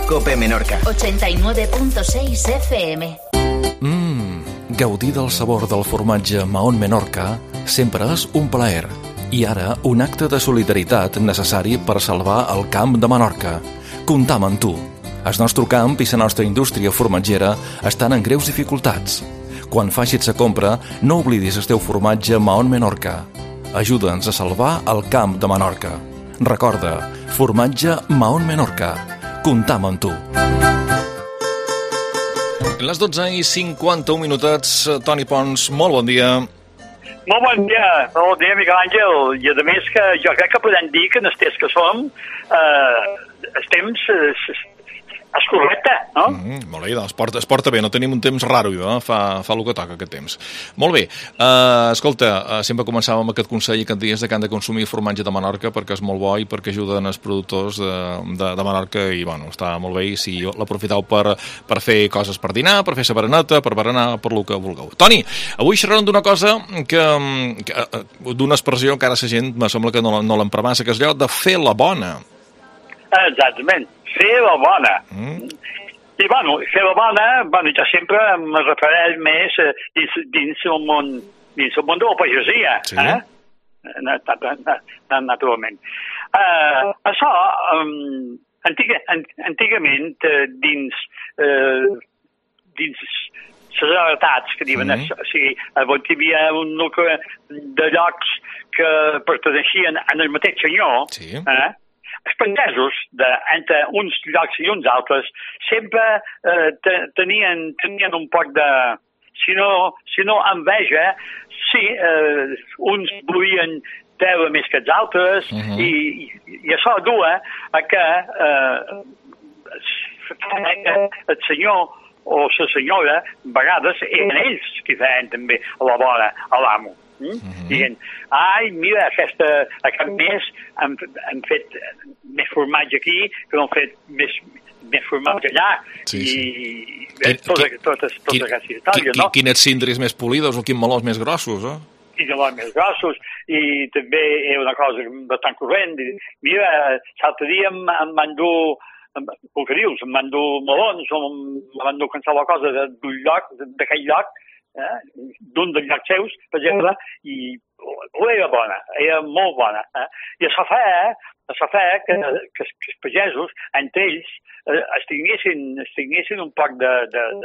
COPE Menorca. 89.6 FM. Gaudir del sabor del formatge Mahón Menorca sempre és un plaer. I ara, un acte de solidaritat necessari per salvar el camp de Menorca. Comptam amb tu. El nostre camp i la nostra indústria formatgera estan en greus dificultats. Quan facis la compra, no oblidis el teu formatge Mahón Menorca. Ajuda'ns a salvar el camp de Menorca. Recorda, formatge Mahón Menorca. Comptam amb tu. Les 12:51 minutets. Toni Pons, molt bon dia. Molt bon dia, Miquel Àngel. I a més que jo crec que podem dir que en els temps que som, el temps és correcte, no? Molt bé, doncs es porta bé, no tenim un temps raro, fa el que toca aquest temps. Molt bé, escolta, sempre començàvem amb aquest consell aquest dia que han de consumir formatge de Menorca perquè és molt bo i perquè ajuden els productors de Menorca i, bueno, està molt bé i si l'aprofiteu per fer coses per dinar, per fer sa bereneta, per berenar, per el que vulgueu. Toni, avui xerrarem d'una cosa d'una expressió que ara la gent me sembla que no l'empra massa, que és allò de fer la bona. Exactament, fer la bona. I, fer la bona, jo sempre me refereix més dins el món de la pagesia, sí. Naturalment. Això, antigament, dins les realitats que diuen, o sigui, hi havia un nucli de llocs que perteneixien al mateix senyor, sí. Els pagesos, entre uns llocs i uns altres, sempre tenien un poc de, si no enveja, sí, uns volien treure més que els altres, i això dua a que el senyor o la senyora, a vegades, eren ells qui feien també la bona a l'amo. Dient, mira, aquest mes han fet més formatge aquí que han fet més formatge allà. Sí. I tota aquesta història, no? Quines cindres més polides o quins melons més grossos, I melons més grossos, i també és una cosa bastant corrent. Mira, l'altre dia em van dur, el que dius, em van dur melons, o em van dur qualsevol cosa d'un lloc, d'aquell lloc, d'un dels llocs seus, per exemple, i era bona, era molt bona. I això feia que els pagesos, entre ells, es tinguessin un poc de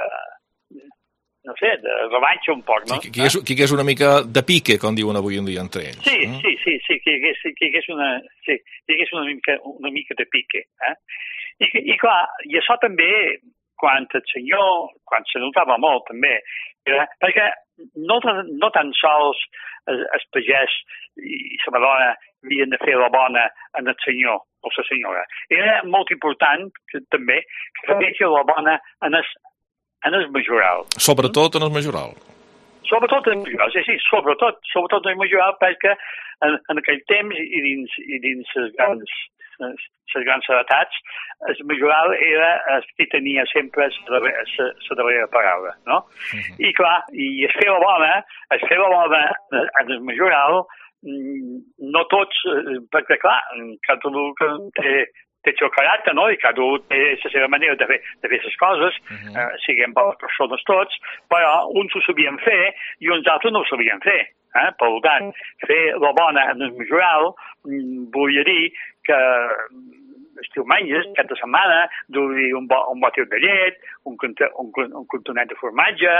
no sé, de revanxa un poc, no? Que hi hagués una mica de pique, com diuen avui en dia, entre ells. Sí, que hi hagués una mica de pique. I clar, i això també, quan se notava molt, també, perquè no tan sols el pagès i la dona havien de fer la bona en el senyor o la senyora. Era molt important que també que fes la bona en el majoral. Sobretot en el majoral. Sobretot en el majoral, sí, sobretot en el majoral, perquè en aquell temps i dins les grans edats, el majoral era el que tenia sempre la darrera paraula, no? I clar, i es fer la bona en el majoral, no tots, perquè clar, cada un té el seu caràcter, no? I cada un té la seva manera de fer les coses, siguem persones tots, però uns ho sabien fer i uns altres no ho sabien fer. Per tant, fer la bona en el majoral volia dir que els diumenges, cap de setmana, dur-hi un botil de llet, un cantonet de formatge,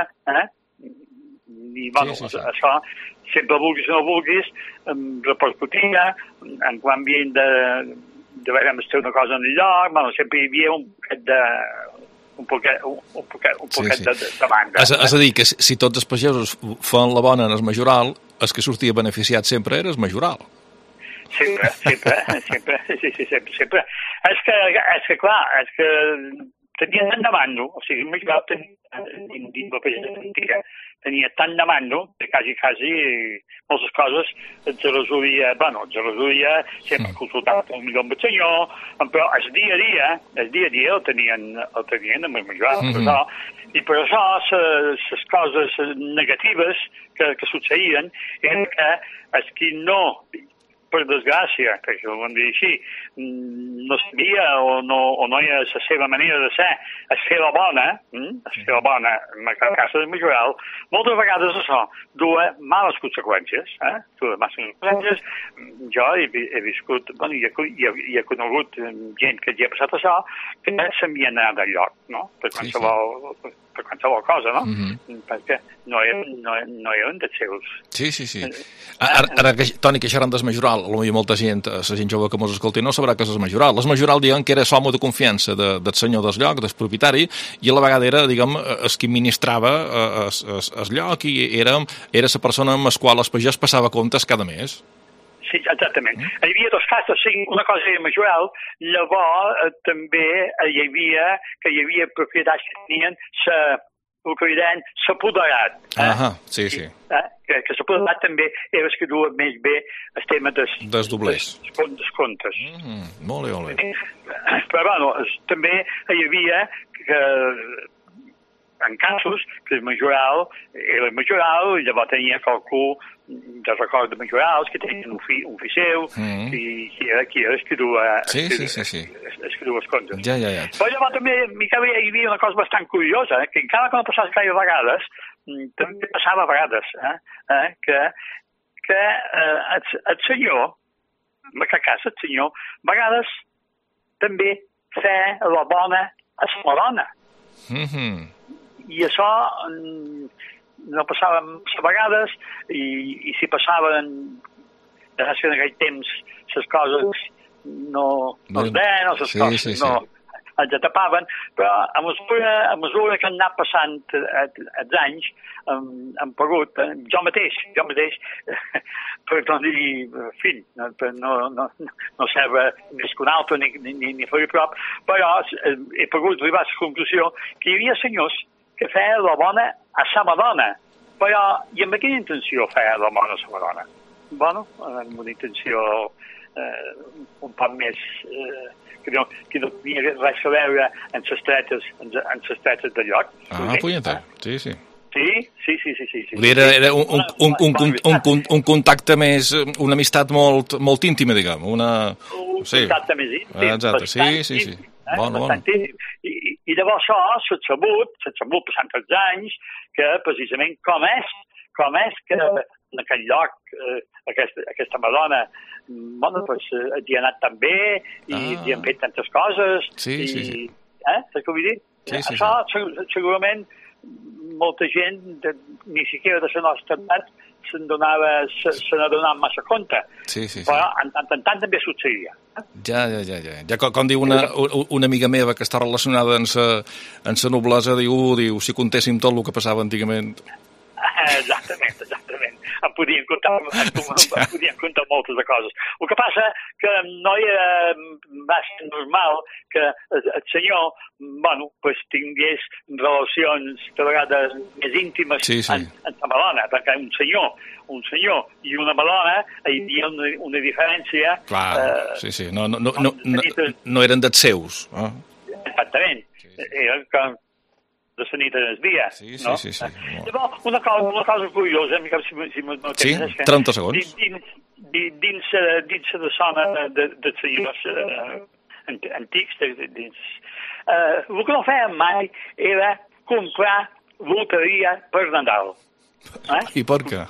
i això, sempre vulguis o no vulguis, repercutia, en quan havien de veure una cosa en el lloc, sempre hi havia un poquet de banda. És a dir, que si tots els pagesos fan la bona en el majoral, el que sortia beneficiat sempre era el majoral. Sempre. És que clar, tenia tant de mando, o sigui, el majoral dins la pagesia tenia tant de mando que quasi moltes coses ens resolia sempre consultant millor amb el senyor, però el dia a dia el tenien amb el majoral. I per això les coses negatives que succeïen eren que els qui no per desgràcia, perquè ho vam dir així, no sabia o no hi ha la seva manera de ser, es fer la bona, en el cas del Majoral, moltes vegades això dua males conseqüències, Jo he viscut, i he conegut gent que hi ha passat això, que s'havien anat del lloc, no?, per qualsevol cosa, no? Perquè no eren dels seus. Sí. Ara, Toni, que xerran del Majoral, potser molta gent, la gent jove que mos escolti, no sabrà que és el Majoral. El Majoral, diguem, que era l'home de confiança del senyor del lloc, del propietari, i a la vegada era, diguem, el que administrava el lloc i era la persona amb la qual el pagès passava comptes cada mes. Sí, exactament. Hi havia dos casos, una cosa era Majoral, llavors també hi havia propietats que tenien el que deien s'apoderat. Sí. Que s'apoderat també era el que duia més bé el tema dels doblers. Dels comptes. Molt bé. Però, bueno, també hi havia que en casos que el Majoral era Majoral i llavors tenia qualcú de record de Majorals que tenien un fill seu i era el que duia els comptes. Ja. Però llavors també hi havia una cosa bastant curiosa, que encara que no passava gaire vegades, també passava a vegades, que el senyor, en aquest cas el senyor, a vegades també feia la bona a la dona. I això no passava a vegades i si passaven gràcies en aquell temps les coses no es deien o les coses no ens tapaven, però a mesura que han anat passant els anys han pogut, jo mateix per no dir fill, per no ser més que un altre ni fer prop, però he pogut arribar a la conclusió que hi havia senyors que feia la bona a la Madonna, però i amb quina intenció feia la bona a la Madonna? Bueno, amb una intenció un poc més que no tenia res a veure amb les tretes de lloc. Punyeta, sí. Sí. Era un contacte més, una amistat molt íntima, diguem. Un contacte més íntim. Exacte, sí. Bueno. I llavors això s'ha sabut passant els anys que precisament com és que en aquell lloc aquesta Madonna hi ha anat tan bé i hi han fet tantes coses. Sí. Saps què vull dir? Això segurament molta gent ni siquiera de la nostra edat se n'adonava massa compte. Sí. Però en tant també succeïa. Ja, com diu una amiga meva que està relacionada amb la noblesa, diu, si contéssim tot el que passava antigament. Exactament. Em podien contar moltes de coses. El que passa que no era massa normal que el senyor, tingués relacions de vegades més íntimes amb la Madonna, perquè un senyor i una Madonna hi havia una diferència. Clar, sí. No eren dels seus. Exactament. Eren com de la nit del dia. Sí. Llavors, una cosa curiosa, si m'ho sí, 30 segons. Dins de zona de senyors antics, el que no feien mai era comprar loteria per Nadal. I per què?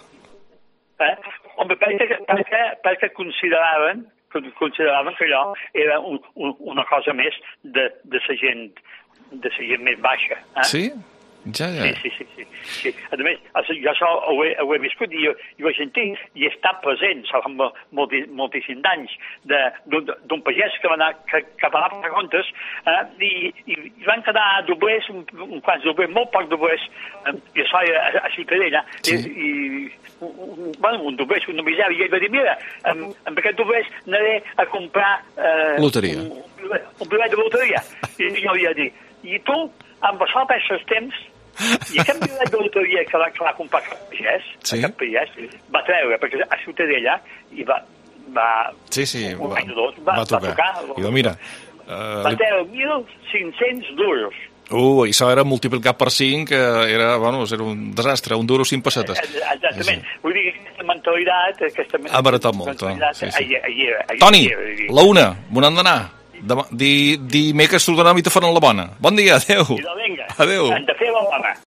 Perquè consideraven que allò era una cosa més de la gent més baixa. Sí? Ja. Sí. A més, jo això ho he viscut i ho he sentit i he estat present moltíssims anys d'un pagès que va anar per comptes i van quedar doblers, uns quants doblers, molt pocs doblers, i això a Ciutadella, i un doblers, una misèria, i ell va dir, mira, amb aquest doblers anaré a comprar loteria. Un bitllet de loteria. I jo li vaig dir, i tu, amb això perds els temps, i aquest bitllet de loteria que va comprar aquest pagès, va treure, perquè a Ciutadella i va un any o dos, va tocar. I mira... Va treure 1.500 duros. Això era multiplicat per 5, era un desastre, un duro 5 pessetes. Exactament. Vull dir que aquesta mentalitat... Ha baratat molt. Toni, la 1, on hem d'anar? Dime que t'ho donem i te faran la bona. Bon dia, adeu. Vinga, adeu. hem de fer la bona.